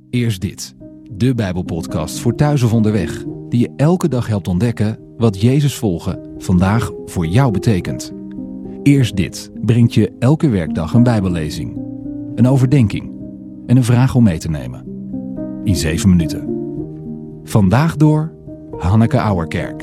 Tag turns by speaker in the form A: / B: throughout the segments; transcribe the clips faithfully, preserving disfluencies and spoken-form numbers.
A: Eerst dit, de Bijbelpodcast voor thuis of onderweg, die je elke dag helpt ontdekken wat Jezus volgen vandaag voor jou betekent. Eerst dit brengt je elke werkdag een Bijbellezing, een overdenking en een vraag om mee te nemen. In zeven minuten. Vandaag door Hanneke Auerkerk.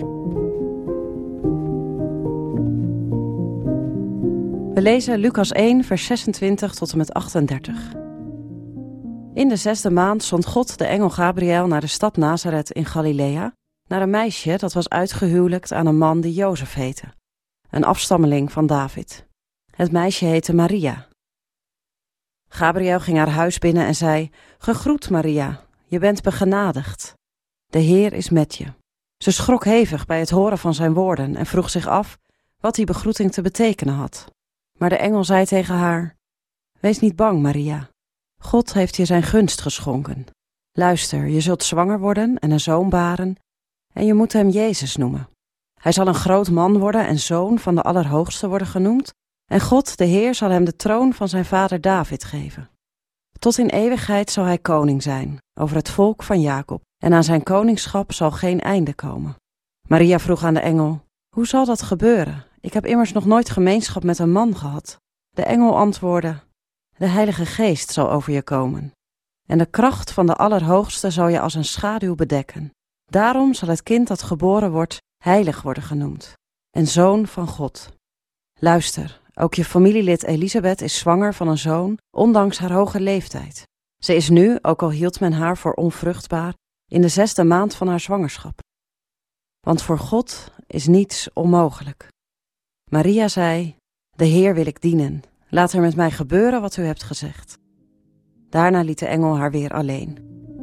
B: We lezen Lucas één, vers zesentwintig tot en met achtendertig. In de zesde maand zond God de engel Gabriël naar de stad Nazareth in Galilea, naar een meisje dat was uitgehuwelijkt aan een man die Jozef heette, een afstammeling van David. Het meisje heette Maria. Gabriël ging haar huis binnen en zei: "Gegroet Maria, je bent begenadigd. De Heer is met je." Ze schrok hevig bij het horen van zijn woorden en vroeg zich af wat die begroeting te betekenen had. Maar de engel zei tegen haar: "Wees niet bang, Maria. God heeft je zijn gunst geschonken. Luister, je zult zwanger worden en een zoon baren en je moet hem Jezus noemen. Hij zal een groot man worden en zoon van de Allerhoogste worden genoemd en God, de Heer, zal hem de troon van zijn vader David geven. Tot in eeuwigheid zal hij koning zijn over het volk van Jacob en aan zijn koningschap zal geen einde komen." Maria vroeg aan de engel: "Hoe zal dat gebeuren? Ik heb immers nog nooit gemeenschap met een man gehad." De engel antwoordde: "De Heilige Geest zal over je komen en de kracht van de Allerhoogste zal je als een schaduw bedekken. Daarom zal het kind dat geboren wordt heilig worden genoemd en zoon van God. Luister, ook je familielid Elisabeth is zwanger van een zoon, ondanks haar hoge leeftijd. Ze is nu, ook al hield men haar voor onvruchtbaar, in de zesde maand van haar zwangerschap. Want voor God is niets onmogelijk." Maria zei: "De Heer wil ik dienen. Laat er met mij gebeuren wat u hebt gezegd." Daarna liet de engel haar weer alleen.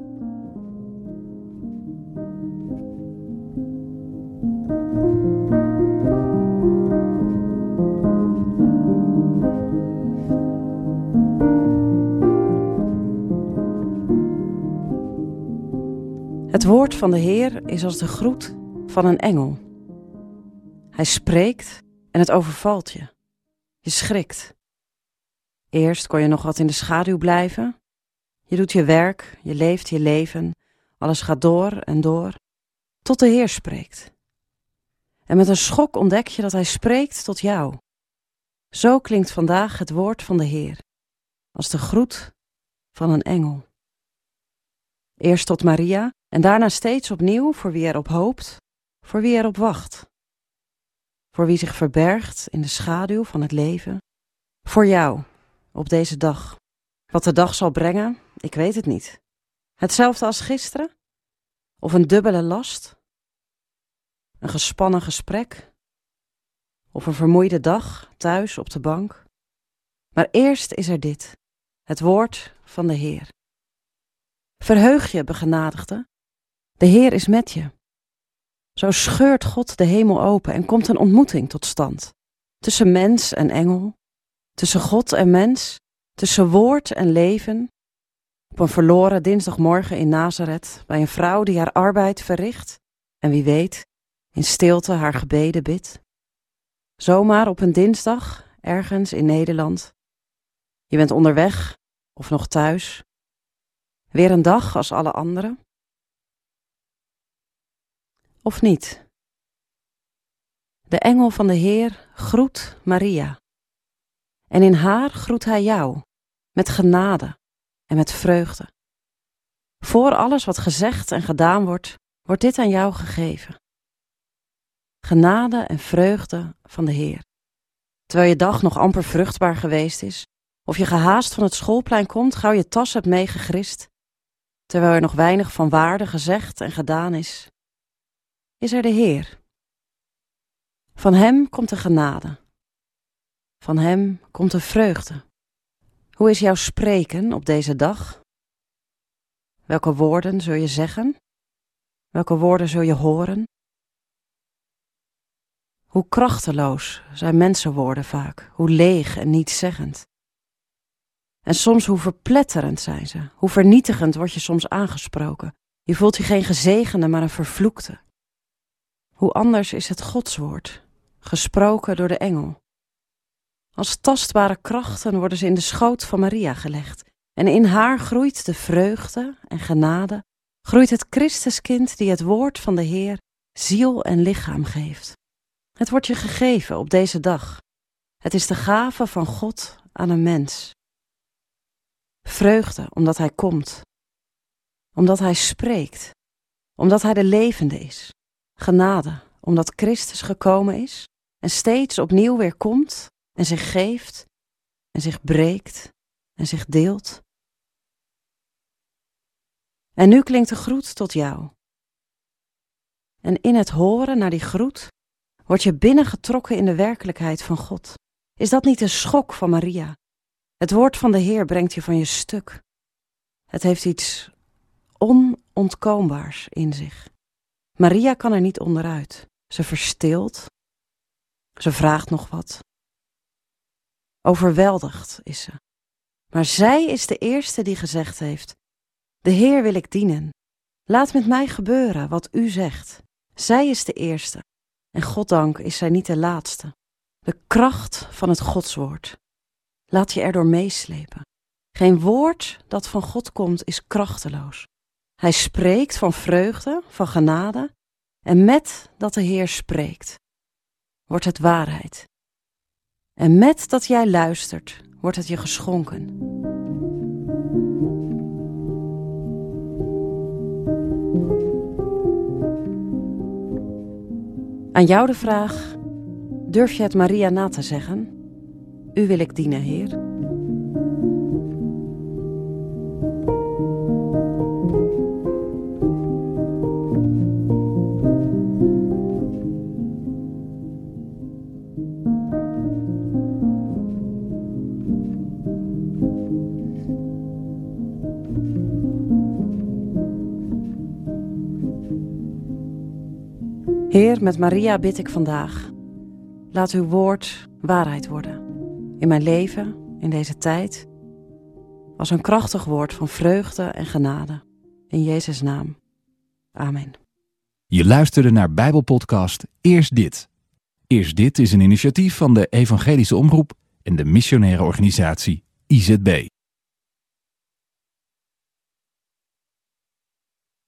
B: Het woord van de Heer is als de groet van een engel. Hij spreekt en het overvalt je. Je schrikt. Eerst kon je nog wat in de schaduw blijven. Je doet je werk, je leeft je leven. Alles gaat door en door, tot de Heer spreekt. En met een schok ontdek je dat hij spreekt tot jou. Zo klinkt vandaag het woord van de Heer, als de groet van een engel. Eerst tot Maria en daarna steeds opnieuw voor wie erop hoopt, voor wie erop wacht. Voor wie zich verbergt in de schaduw van het leven. Voor jou, op deze dag. Wat de dag zal brengen, ik weet het niet. Hetzelfde als gisteren? Of een dubbele last? Een gespannen gesprek? Of een vermoeide dag thuis op de bank? Maar eerst is er dit, het woord van de Heer. Verheug je, begenadigde. De Heer is met je. Zo scheurt God de hemel open en komt een ontmoeting tot stand. Tussen mens en engel, tussen God en mens, tussen woord en leven. Op een verloren dinsdagmorgen in Nazareth, bij een vrouw die haar arbeid verricht en wie weet, in stilte haar gebeden bidt. Zomaar op een dinsdag, ergens in Nederland. Je bent onderweg of nog thuis. Weer een dag als alle anderen. Of niet? De engel van de Heer groet Maria. En in haar groet hij jou, met genade en met vreugde. Voor alles wat gezegd en gedaan wordt, wordt dit aan jou gegeven. Genade en vreugde van de Heer. Terwijl je dag nog amper vruchtbaar geweest is, of je gehaast van het schoolplein komt, gauw je tas hebt meegegrist, terwijl er nog weinig van waarde gezegd en gedaan is, is er de Heer. Van hem komt de genade. Van hem komt de vreugde. Hoe is jouw spreken op deze dag? Welke woorden zul je zeggen? Welke woorden zul je horen? Hoe krachteloos zijn mensenwoorden vaak, hoe leeg en nietszeggend. En soms hoe verpletterend zijn ze, hoe vernietigend word je soms aangesproken. Je voelt je geen gezegende, maar een vervloekte. Hoe anders is het Godswoord, gesproken door de engel. Als tastbare krachten worden ze in de schoot van Maria gelegd. En in haar groeit de vreugde en genade, groeit het Christuskind die het woord van de Heer ziel en lichaam geeft. Het wordt je gegeven op deze dag. Het is de gave van God aan een mens. Vreugde omdat hij komt, omdat hij spreekt, omdat hij de levende is. Genade omdat Christus gekomen is en steeds opnieuw weer komt en zich geeft en zich breekt en zich deelt. En nu klinkt de groet tot jou. En in het horen naar die groet word je binnengetrokken in de werkelijkheid van God. Is dat niet een schok van Maria? Het woord van de Heer brengt je van je stuk. Het heeft iets onontkoombaars in zich. Maria kan er niet onderuit. Ze verstilt. Ze vraagt nog wat. Overweldigd is ze. Maar zij is de eerste die gezegd heeft: de Heer wil ik dienen. Laat met mij gebeuren wat u zegt. Zij is de eerste. En goddank is zij niet de laatste. De kracht van het Godswoord. Laat je erdoor meeslepen. Geen woord dat van God komt is krachteloos. Hij spreekt van vreugde, van genade. En met dat de Heer spreekt, wordt het waarheid. En met dat jij luistert, wordt het je geschonken. Aan jou de vraag: durf je het Maria na te zeggen? U wil ik dienen, Heer. Heer, met Maria bid ik vandaag. Laat uw woord waarheid worden. In mijn leven, in deze tijd. Als een krachtig woord van vreugde en genade. In Jezus' naam. Amen.
A: Je luisterde naar Bijbelpodcast Eerst Dit. Eerst Dit is een initiatief van de Evangelische Omroep en de missionaire organisatie I Z B.